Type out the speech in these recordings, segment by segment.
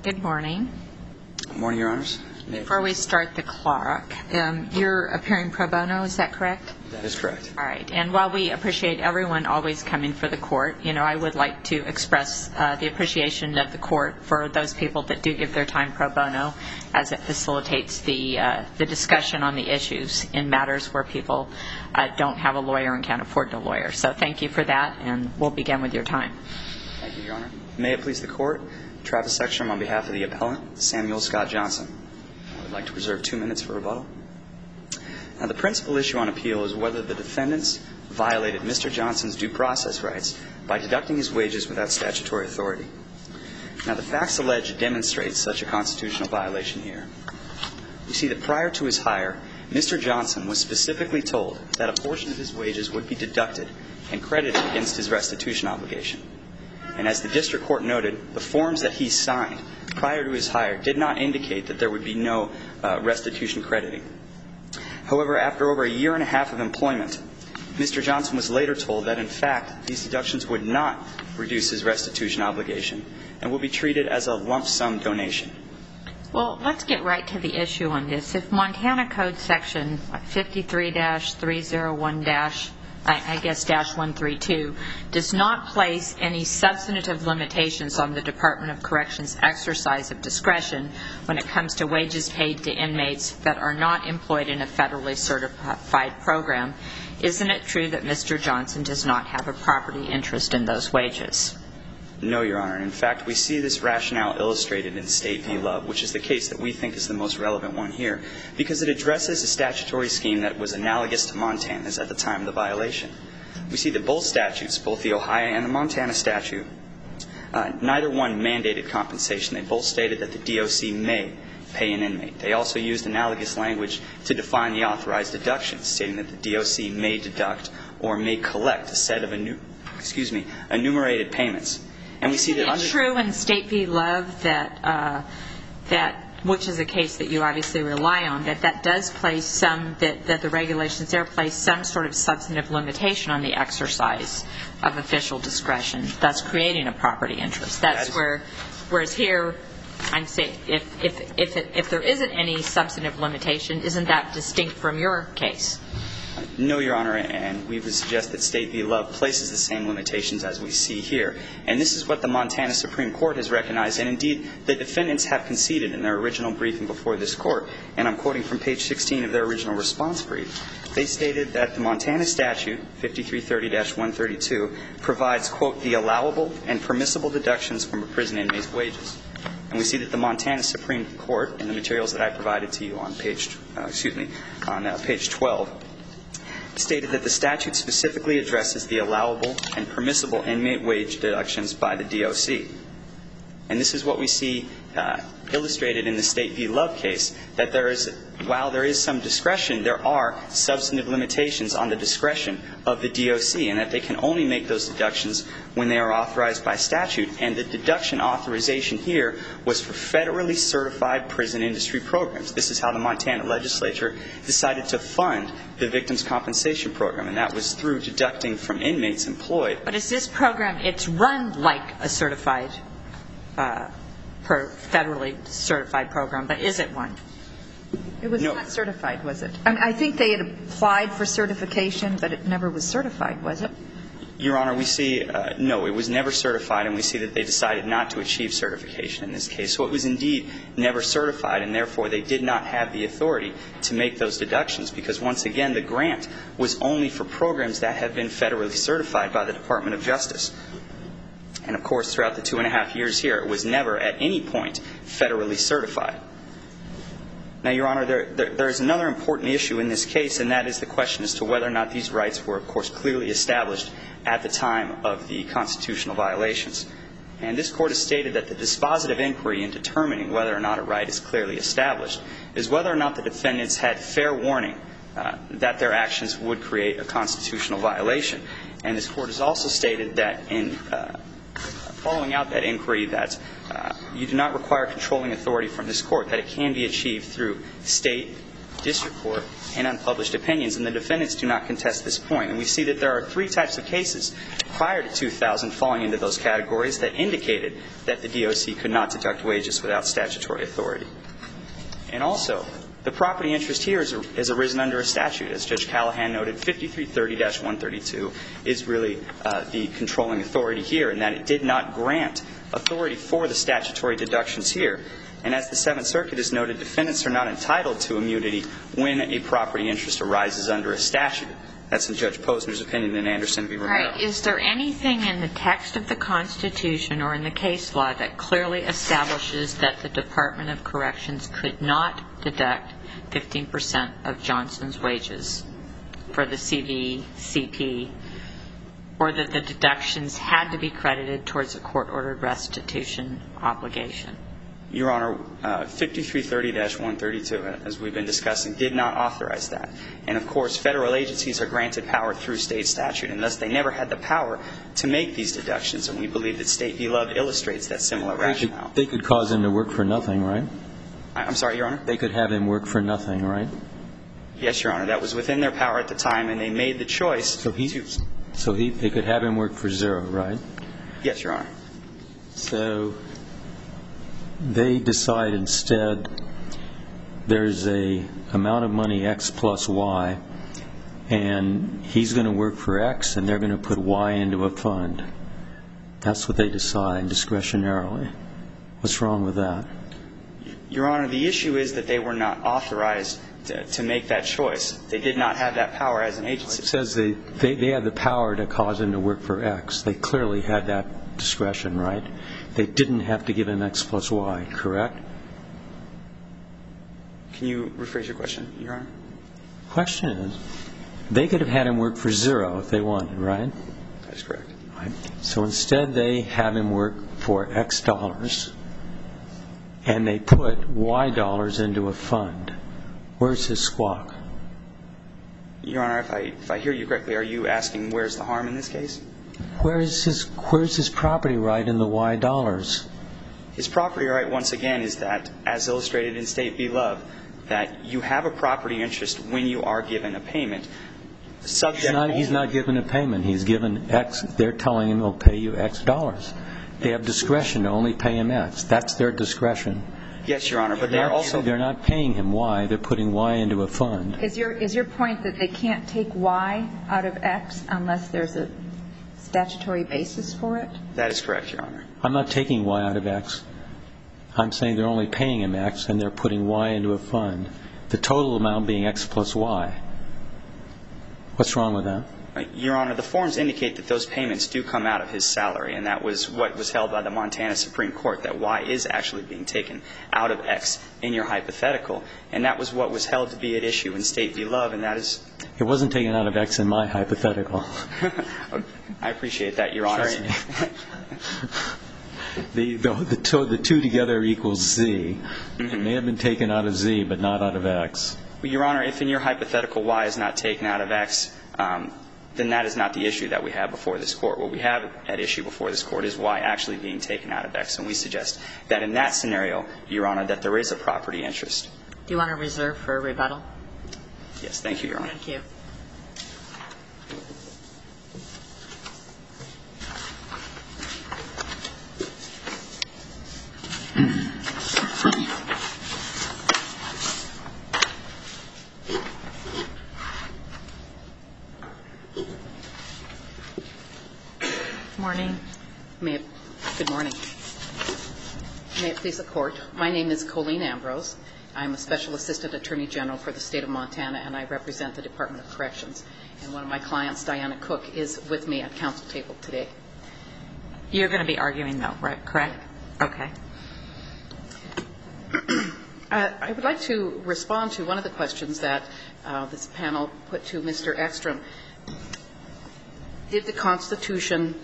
Good morning. Good morning, Your Honors. Before we start the clock, you're appearing pro bono, is that correct? That is correct. All right. And while we appreciate everyone always coming for the court, I would like to express the appreciation of the court for those people that do give their time pro bono, as it facilitates the discussion on the issues in matters where people don't have a lawyer and can't afford a lawyer. So thank you for that, and we'll begin with your time. Thank you, Your Honor. May it please the court, Travis Ekstrom on behalf of the appellant, Samuel Scott Johnson. I would like to reserve 2 minutes for rebuttal. Now, the principal issue on appeal is whether the defendants violated Mr. Johnson's due process rights by deducting his wages without statutory authority. Now, the facts alleged demonstrate such a constitutional violation here. We see that prior to his hire, Mr. Johnson was specifically told that a portion of his wages would be deducted and credited against his restitution obligation. And as the district court noted, the forms that he signed prior to his hire did not indicate that there would be no restitution crediting. However, after over a year and a half of employment, Mr. Johnson was later told that, in fact, these deductions would not reduce his restitution obligation and will be treated as a lump sum donation. Well, let's get right to the issue on this. If Montana Code Section 53-301- I guess -132 does not place any substantive limitations on the Department of Corrections' exercise of discretion when it comes to wages paid to inmates that are not employed in a federally certified program, isn't it true that Mr. Johnson does not have a property interest in those wages? No, Your Honor. In fact, we see this rationale illustrated in State v. Love, which is the case that we think is the most relevant one here, because it addresses a statutory scheme that was analogous to Montana's at the time of the violation. We see that both statutes, both the Ohio and the Montana statute, neither one mandated compensation. They both stated that the DOC may pay an inmate. They also used analogous language to define the authorized deductions, stating that the DOC may deduct or may collect a set of enumerated payments. And we see that Isn't it true in State v. Love that which is a case that you obviously rely on, that does place some, that the regulations there place some sort of substantive limitation on the exercise of official discretion, thus creating a property interest? That's whereas here, I'm saying if there isn't any substantive limitation, isn't that distinct from your case? No, Your Honor, and we would suggest that State v. Love places the same limitations as we see here. And this is what the Montana Supreme Court has recognized, and indeed the defendants have conceded in their original briefing before this Court. And I'm quoting from page 16 of their original response brief. They stated that the Montana statute, 5330-132, provides, quote, the allowable and permissible deductions from a prison inmate's wages. And we see that the Montana Supreme Court, in the materials that I provided to you on page 12, stated that the statute specifically addresses the allowable and permissible inmate wage deductions by the DOC. And this is what we see illustrated in the State v. Love case, that while there is some discretion, there are substantive limitations on the discretion of the DOC, and that they can only make those deductions when they are authorized by statute. And the deduction authorization here was for federally certified prison industry programs. This is how the Montana legislature decided to fund the Victims' Compensation Program, and that was through deducting from inmates employed. But is this program, it's run like a certified federally certified program, but is it one? It was not certified, was it? I think they had applied for certification, but it never was certified, was it? Your Honor, we see, no, it was never certified, and we see that they decided not to achieve certification in this case. So it was indeed never certified, and therefore they did not have the authority to make those deductions, because once again, the grant was only for programs that have been federally certified by the Department of Justice. And of course, throughout the 2.5 years here, it was never at any point federally certified. Now, Your Honor, there is another important issue in this case, and that is the question as to whether or not these rights were, of course, clearly established at the time of the constitutional violations. And this Court has stated that the dispositive inquiry in determining whether or not a right is clearly established is whether or not the defendants had fair warning that their actions would create a constitutional violation. And this Court has also stated that in following out that inquiry that you do not require controlling authority from this Court, that it can be achieved through state district court and unpublished opinions, and the defendants do not contest this point. And we see that there are three types of cases prior to 2000 falling into those categories that indicated that the DOC could not deduct wages without statutory authority. And also, the property interest here is arisen under a statute. As Judge Callahan noted, 5330-132 is really the controlling authority here, in that it did not grant authority for the statutory deductions here. And as the Seventh Circuit has noted, defendants are not entitled to immunity when a property interest arises under a statute. That's in Judge Posner's opinion in Anderson v. Romero. All right. Is there anything in the text of the Constitution or in the case law that clearly establishes that the Department of Corrections could not deduct 15% of Johnson's wages for the CVCP, or that the deductions had to be credited towards a court-ordered restitution obligation? Your Honor, 5330-132, as we've been discussing, did not authorize that. And, of course, federal agencies are granted power through state statute, and thus they never had the power to make these deductions. And we believe that State v. Love illustrates that similar rationale. They could cause him to work for nothing, right? I'm sorry, Your Honor? They could have him work for nothing, right? Yes, Your Honor. That was within their power at the time, and they made the choice to... So they could have him work for zero, right? Yes, Your Honor. So they decide instead there's a amount of money X plus Y, and he's going to work for X, and they're going to put Y into a fund. That's what they decide discretionarily. What's wrong with that? Your Honor, the issue is that they were not authorized to make that choice. They did not have that power as an agency. It says they had the power to cause him to work for X. They clearly had that discretion, right? They didn't have to give him X plus Y, correct? Can you rephrase your question, Your Honor? The question is, they could have had him work for zero if they wanted, right? That is correct. Right. So instead they have him work for X dollars, and they put Y dollars into a fund. Where's his squawk? Your Honor, if I hear you correctly, are you asking where's the harm in this case? Where's his property right in the Y dollars? His property right, once again, is that, as illustrated in State v. Love, that you have a property interest when you are given a payment. He's not given a payment. He's given X. They're telling him they'll pay you X dollars. They have discretion to only pay him X. That's their discretion. Yes, Your Honor, but they're not paying him Y. They're putting Y into a fund. Is your point that they can't take Y out of X unless there's a statutory basis for it? That is correct, Your Honor. I'm not taking Y out of X. I'm saying they're only paying him X, and they're putting Y into a fund, the total amount being X plus Y. What's wrong with that? Your Honor, the forms indicate that those payments do come out of his salary, and that was what was held by the Montana Supreme Court, that Y is actually being taken out of X in your hypothetical. And that was what was held to be at issue in State v. Love, and that is... It wasn't taken out of X in my hypothetical. I appreciate that, Your Honor. The two together equals Z. It may have been taken out of Z, but not out of X. Your Honor, if in your hypothetical Y is not taken out of X, then that is not the issue that we have before this Court. What we have at issue before this Court is Y actually being taken out of X, and we suggest that in that scenario, Your Honor, that there is a property interest. Do you want to reserve for a rebuttal? Yes, thank you, Your Honor. Thank you. Morning. Good morning. May it please the Court. My name is Colleen Ambrose. I'm a Special Assistant Attorney General for the State of Montana, and I represent the Department of Corrections. And one of my clients, Diana Cook, is with me at council table today. You're going to be arguing, though, right? Correct? Okay. I would like to respond to one of the questions that this panel put to Mr. Ekstrom. Did the Constitution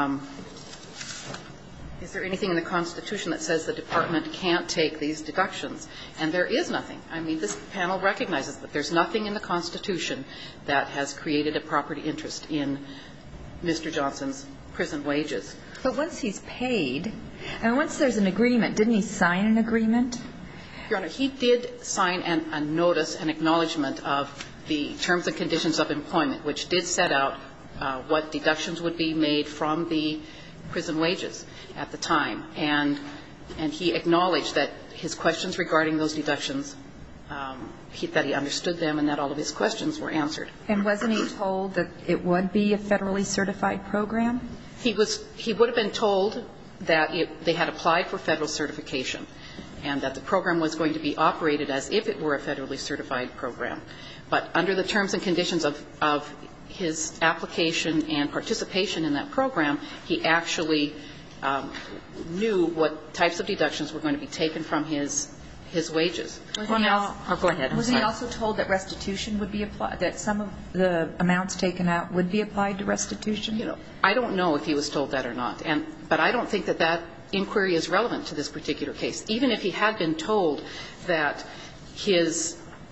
is there anything in the Constitution that says the Department can't take these deductions? And there is nothing. I mean, this panel recognizes that there's nothing in the Constitution that has created a property interest in Mr. Johnson's prison wages. But once he's paid, and once there's an agreement, didn't he sign an agreement Your Honor, he did sign a notice, an acknowledgement of the terms and conditions of employment, which did set out what deductions would be made from the prison wages at the time. And he acknowledged that his questions regarding those deductions, that he understood them and that all of his questions were answered. And wasn't he told that it would be a federally certified program? He would have been told that they had applied for federal certification and that the program was going to be operated as if it were a federally certified program. But under the terms and conditions of his application and participation in that program, he actually knew what types of deductions were going to be taken from his wages. Well, now, go ahead. Wasn't he also told that restitution would be applied, that some of the amounts taken out would be applied to restitution? You know, I don't know if he was told that or not. But I don't think that inquiry is relevant to this particular case. Even if he had been told that the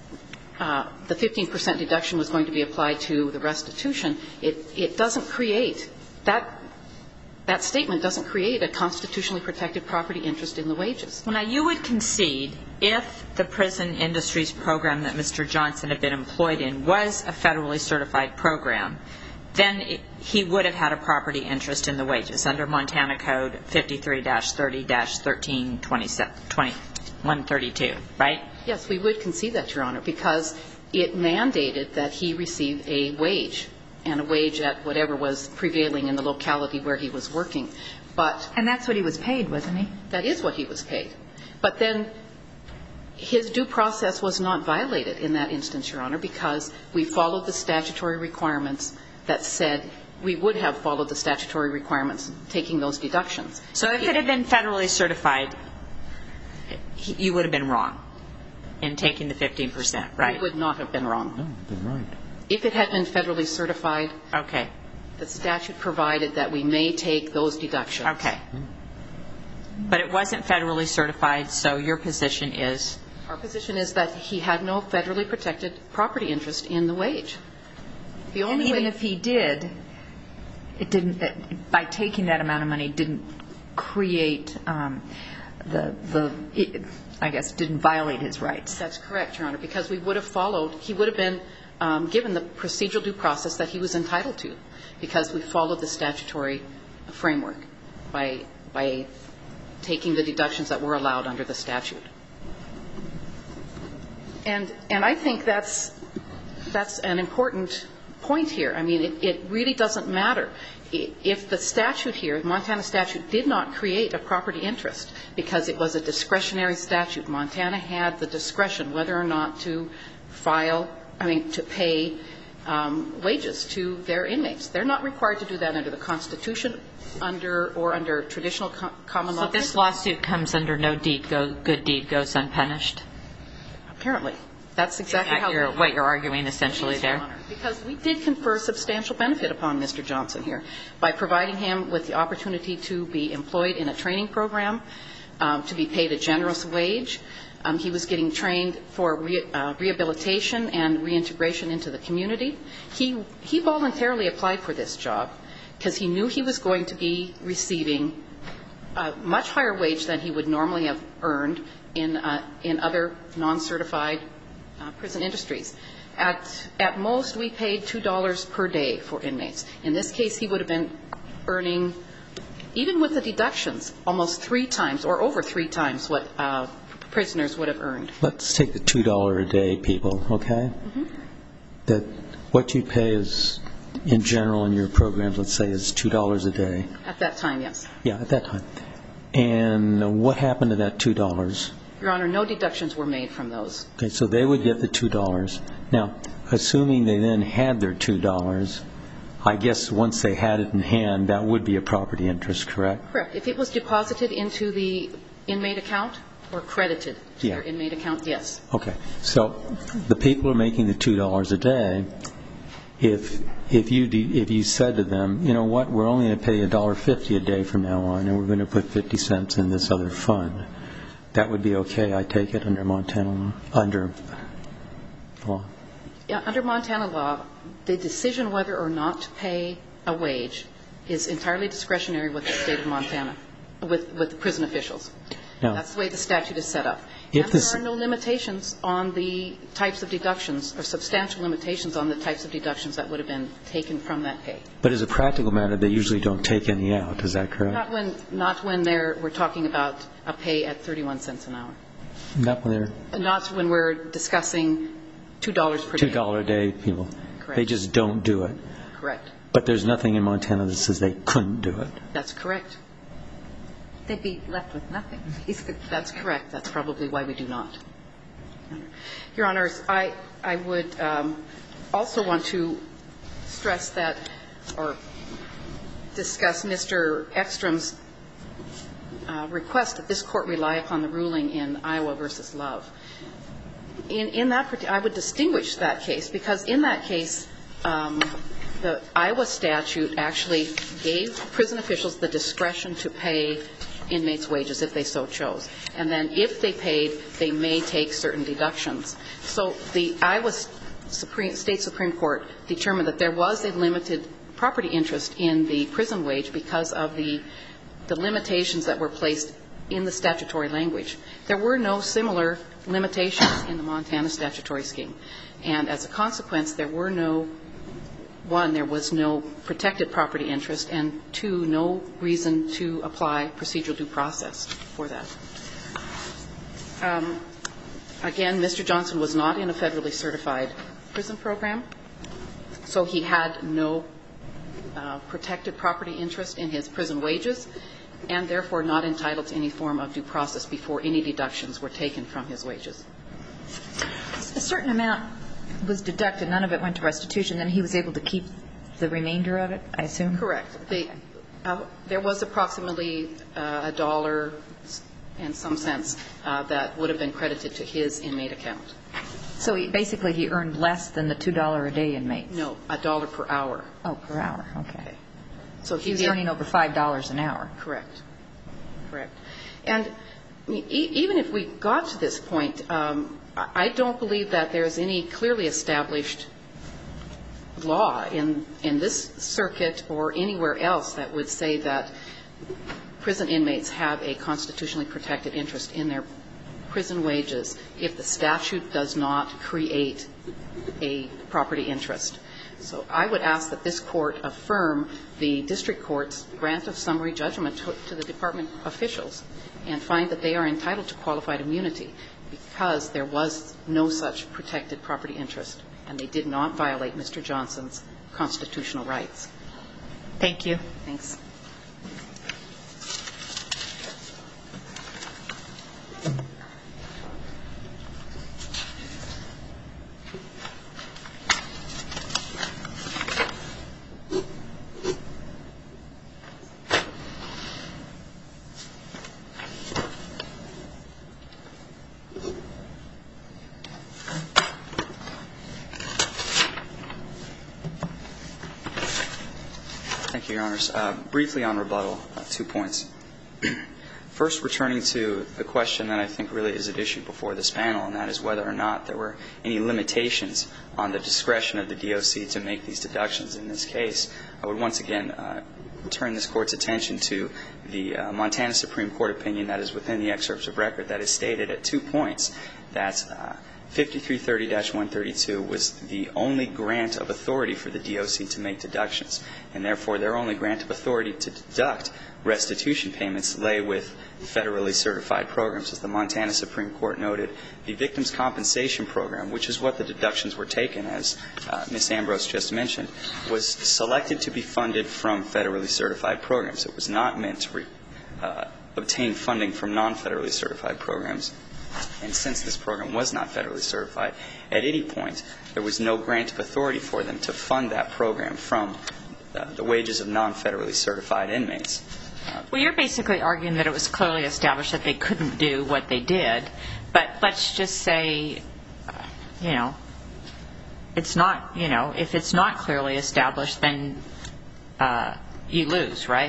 15% deduction was going to be applied to the restitution, it doesn't create that statement doesn't create a constitutionally protected property interest in the wages. Well, now, you would concede if the prison industries program that Mr. Johnson had been employed in was a federally certified program, then he would have had a property interest in the wages under Montana Code 53-30-13-2132, right? Yes, we would concede that, Your Honor, because it mandated that he receive a wage, and a wage at whatever was prevailing in the locality where he was working. And that's what he was paid, wasn't he? That is what he was paid. But then his due process was not violated in that instance, Your Honor, because we followed the statutory requirements that said we would have followed the statutory requirements taking those deductions. So if it had been federally certified, you would have been wrong in taking the 15%, right? You would not have been wrong. No, they're right. If it had been federally certified, okay, the statute provided that we may take those deductions. Okay. But it wasn't federally certified, so your position is? Our position is that he had no federally protected property interest in the wage. The only and even way if he did, it didn't, by taking that amount of money, didn't create I guess, didn't violate his rights. That's correct, Your Honor, because we would have followed, he would have been given the procedural due process that he was entitled to, because we followed the statutory framework by taking the deductions that were allowed under the statute. And I think that's an important point here. I mean, it really doesn't matter. If the statute here, the Montana statute, did not create a property interest because it was a discretionary statute, Montana had the discretion whether or not to to pay wages to their inmates. They're not required to do that under the Constitution or under traditional common law. So this lawsuit comes under no good deed goes unpunished? Apparently. That's exactly what you're arguing essentially there. Because we did confer substantial benefit upon Mr. Johnson here by providing him with the opportunity to be employed in a training program, to be paid a generous wage. He was getting trained for rehabilitation and reintegration into the community. He voluntarily applied for this job because he knew he was going to be receiving a much higher wage than he would normally have earned in other non-certified prison industries. At most, we paid $2 per day for inmates. In this case, he would have been earning, even with the deductions, almost 3 times or over 3 times what prisoners would have earned. Let's take the $2 a day, people, okay? Mm-hmm. That what you pay is, in general, in your programs, let's say, is $2 a day. At that time, yes. Yeah, at that time. And what happened to that $2? Your Honor, no deductions were made from those. Okay, so they would get the $2. Now, assuming they then had their $2, I guess once they had it in hand, that would be a property interest, correct? Correct. If it was deposited into the inmate account or credited to their inmate account, yes. Okay. So the people are making the $2 a day. If you said to them, you know what, we're only going to pay $1.50 a day from now on, and we're going to put 50 cents in this other fund, that would be okay, I take it, under Montana law? Under law? Yeah, under Montana law, the decision whether or not to pay a wage is entirely discretionary with the state of Montana, with the prison officials. No. That's the way the statute is set up. If And this- there are no limitations on the types of deductions, or substantial limitations on the types of deductions that would have been taken from that pay. But as a practical matter, they usually don't take any out. Is that correct? Not when we're talking about a pay at 31 cents an hour. Not when they're Not when we're discussing $2 per day. $2 a day people. Correct. They just don't do it. Correct. But there's nothing in Montana that says they couldn't do it. That's correct. They'd be left with nothing, basically. That's correct. That's probably why we do not. Your Honors, I would also want to stress that, or discuss Mr. Ekstrom's request that this Court rely upon the ruling in Iowa v. Love. In that, I would distinguish that case, because in that case, the Iowa statute actually gave prison officials the discretion to pay inmates' wages if they so chose. And then if they paid, they may take certain deductions. So the Iowa State Supreme Court determined that there was a limited property interest in the prison wage because of the limitations that were placed in the statutory language. There were no similar limitations in the Montana statutory scheme. And as a consequence, there were no, one, there was no protected property interest, and two, no reason to apply procedural due process for that. Again, Mr. Johnson was not in a federally certified prison program, so he had no protected property interest in his prison wages, and therefore not entitled to any form of due process before any deductions were taken from his wages. A certain amount was deducted. None of it went to restitution. Then he was able to keep the remainder of it, I assume? Correct. There was approximately $1 and some cents that would have been credited to his inmate account. So basically he earned less than the $2 a day inmate? No, $1 per hour. Oh, per hour. Okay. So he was earning over $5 an hour. Correct. Correct. And even if we got to this point, I don't believe that there's any clearly established law in this circuit or anywhere else that would say that prison inmates have a constitutionally protected interest in their prison wages if the statute does not create a property interest. So I would ask that this Court affirm the district court's grant of summary judgment to the department officials and find that they are entitled to qualified immunity because there was no such protected property interest, and they did not violate Mr. Johnson's constitutional rights. Thank you. Thanks. Thank you, Your Honors. Briefly on rebuttal, 2 points. First, returning to the question that I think really is at issue before this panel, and that is whether or not there were any limitations on the discretion of the DOC to make these deductions in this case. I would once again turn this Court's attention to the Montana Supreme Court opinion that is within the excerpts of record that is stated at 2 points that 5330-132 was the only grant of authority for the DOC to make deductions, and therefore their only grant of authority to deduct restitution payments lay with federally certified programs. As the Montana Supreme Court noted, the Victims' Compensation Program, which is what the deductions were taken, as Ms. Ambrose just mentioned, was selected to be funded from federally certified programs. It was not meant to obtain funding from non-federally certified programs. And since this program was not federally certified, at any point there was no grant of authority for them to fund that program from the wages of non-federally certified inmates. Well, you're basically arguing that it was clearly established that they couldn't do what they did, but let's just say, it's not, if it's not clearly established, then you lose, right?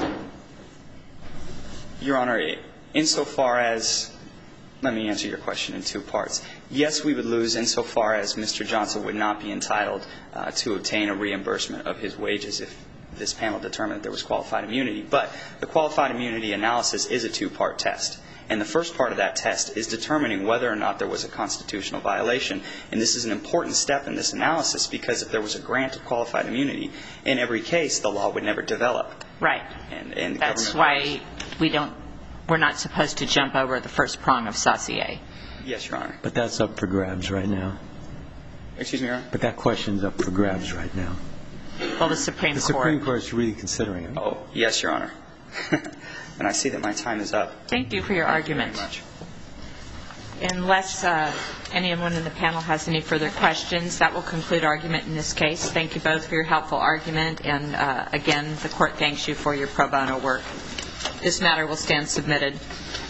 Your Honor, insofar as, let me answer your question in 2 parts. Yes, we would lose insofar as Mr. Johnson would not be entitled to obtain a reimbursement of his wages if this panel determined that there was qualified immunity. But the qualified immunity analysis is a 2-part test. And the first part of that test is determining whether or not there was a constitutional violation. And this is an important step in this analysis, because if there was a grant of qualified immunity, in every case the law would never develop. Right. And that's why we're not supposed to jump over the first prong of Saussure. Yes, Your Honor. But that's up for grabs right now. Excuse me, Your Honor? But that question's up for grabs right now. Well, the Supreme Court. The Supreme Court's really considering it. Oh, yes, Your Honor. And I see that my time is up. Thank you for your argument. Thank you very much. Unless anyone in the panel has any further questions, that will conclude argument in this case. Thank you both for your helpful argument. And again, the court thanks you for your pro bono work. This matter will stand submitted.